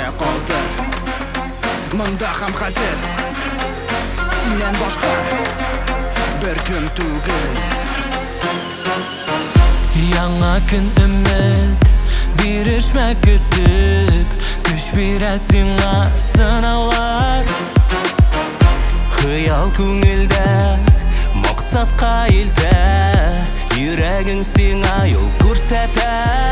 қалдыр. Мында хам қазір сенен башқа бір кім түгіл. Яңа күн үміт берішмә күтіп, күш берәсің сынаулар. Хыял көңілді мақсатқа елді, йөрәгің сиңа yol күрсәтә.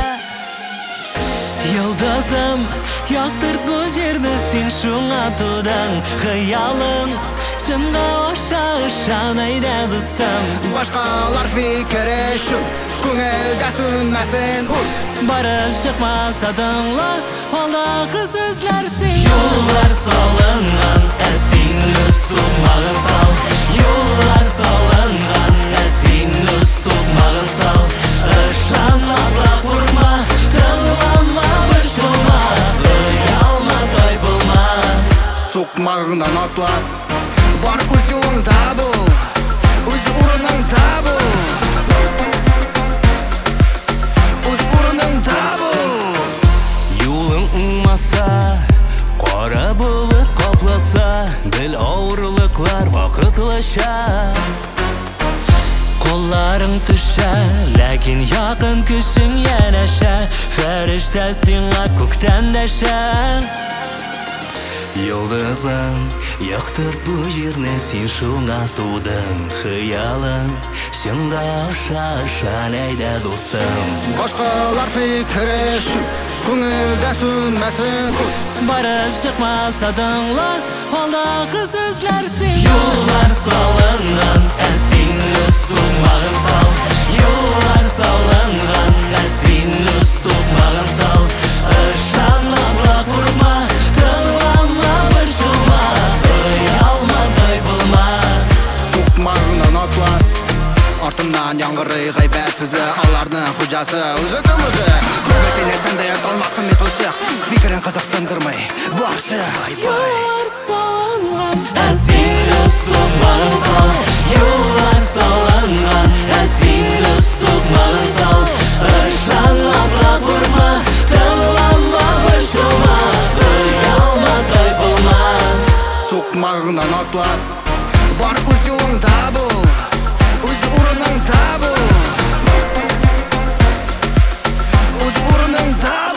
Йылдызым, яктырт бу жерді, сен шуңа тудың. Хыялың шынға аша ышан әйдә дустым. Башқалар фикірі шу, көңілді сүнмәсін ұл. Барып шықмаса тыңла, алдағы сөзлер сен. Юллар салынған, әсинлі суқмағын сал. Юллар салынған, әсинлі суқмағын сал. Ышан атлақ вұрма, тыңлама бір шума. Ұялма тайпылма, Суқмағынан атла, бар өз жолыңда бұл, өз орныңда бұл. Юлың ұңмаса, қара бұлыт қапласа, біл ауырлықлар вақытлыша. Қолларың түшә, ләкин яқын күшің янәшә. Фәрештә сиңа күктән дәшә. Йылдызым, яктырт бу җирне, син шуңа тудың. Хыялың шыңга аша ышан әйдә дустым. Башқалар фикірі шу, көңілді сүнмәсін ұл. Барып шықмаса тыңла, алдағы сөзлер сен. Юллар салынған, әсинлі суқмағын сал. Юллар салынған, әсинлі суқмағын сал. Ышан атлақ вұрма, тыңлама бір шума. Ұялма тайпылма, Суқмағынан атла, артымнан яңғырый ғайбәт сөзі. Алардың құжасы өзі кім өзі. Көрмесене сәнде аталмасын метылшық, фикірін қызықсындырмай бақшы. Юллар салынған, әсинлі суқмағын сал. Юллар салынған, әсинлі суқмағын сал. Ышан атлақ вұрма, тыңлама бір шума. Ұялма тайпылма, Суқмағынан атла, бар өз жолыңда бұл, өз орныңда бұл. Өз орныңда